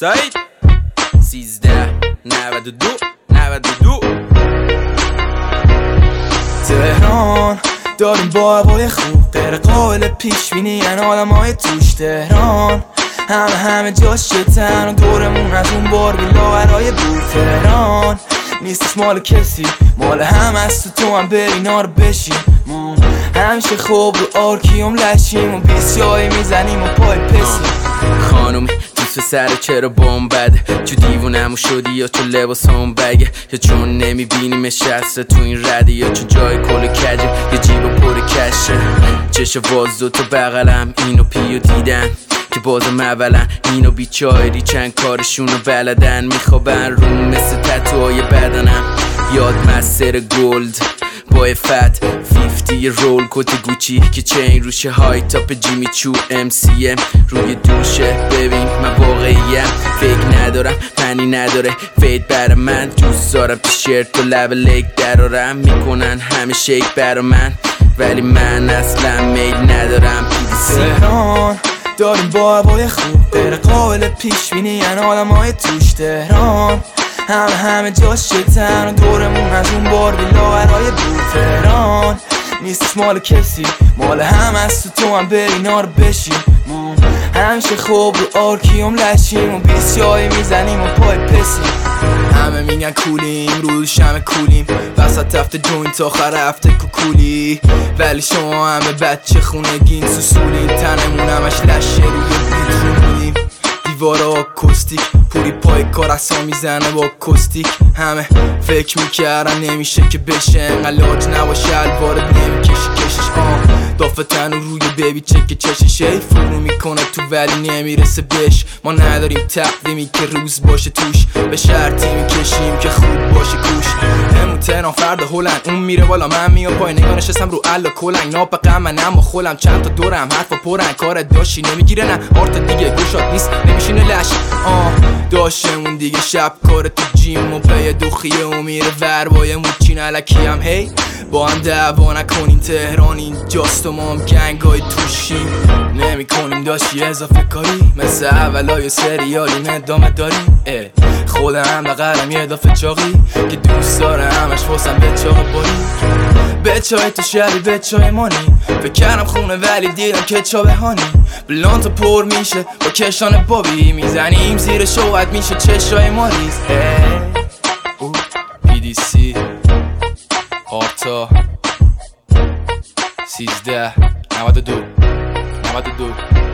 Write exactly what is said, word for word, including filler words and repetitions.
سعید سیزده نود و دو نود و دو. تهران داریم با هوای خوب غیر قابل پیش بینی ان آدم های توش. تهران همه همه جاش شتن و دورمون از اون بار بی لاغرای بود. تهران نیستش مال کسی، مال هم است و تو هم بری نار بشی. ما همیشه خوب رو آرکیوم لشیم و بیسیایی میزنیم و پای پسیم. خانومی دوست سر چرا بام بده، چو دیوونمو شدی یا چو لباسام بگه، یا چون نمیبینیم شخصه تو این رده، یا چون جای کل کجه یه جیب پر کشه. چش وازو تو بغلم اینو پیو دیدن که بازم اولا اینو بیچاری چند کارشونو بلدن. میخوابن روم مثل تتوهای بدنم، یاد مستر گلد با فت فیفتی رول کت گوچی که چین روشه، های تاپ جیمی چو ام سی ام روی دوشه. ببین من واقعیم فکر ندارم پنی نداره فید برا من، دوست دارم تیشرت و لب لیک درارم میکنن همه شیک برا من، ولی من اصلا میل ندارم پی دی سی. تهران داریم با هوای خوب غیر قابل پیش بینی ان آدم های توش. تهران همه همه جاش شتن و دورمون از اون بار بی لاغرای بود. تهران نیستش مال کسی، مال هم است و تو هم بری نار بشی. ما همیشه خوب رو آرکیوم لشیم و بیسیایی میزنیم و پای پسیم. همه میگن کولیم روز شمه کولیم، وسط هفته جوینت آخر هفته کوکولی، ولی شما همه بچه خونگین سوسولین. تنمون همش لشه روی بیترونیم، دیوارا آکوستیک پوری پای کار اصلا میزنه با کستیک. همه فکر میکردن نمیشه که بشه انقلاج نباشه الوارد نمیکشی کشش. آه دافتن و روی بیبی چک چششه فرو میکنه تو ولی نمیرسه بهش. ما نداریم تقدیمی که روز باشه توش، به شرطی میکشیم که خوب باشه کوش. همون تهران فرد هلند اون میره بالا من میام پای، نگاه نشستم رو الا کلنگ ناپقم من اما خولم چند تا دورم حرفا پرن کارت داشتی نمیگیره نه آرت دیگه گوشات نیست نمیشینه لش. آه داشتمون دیگه شب کار تو جیم و پی دوخیه و میره ور بای موچین علکی هم هی با هم دعوا نکنیم. تهران این جاست و ما هم گنگای توشیم نمی کنیم داشتی اضافه کاری مثل اولای سریالی ادامه داریم. خودم هم بقرم یه اضافه چاقی که دوست داره همش فاسم به چاق باری. به چای تو شبی به چای مانی فکر کردم خونه ولی دیدم که چا بهانی. بلانتو پر میشه با کشان بابی میزنیم زیر شوهد میشه چشای ماریز. او پی دی سی آرتا سیزده نود و دو نود و دو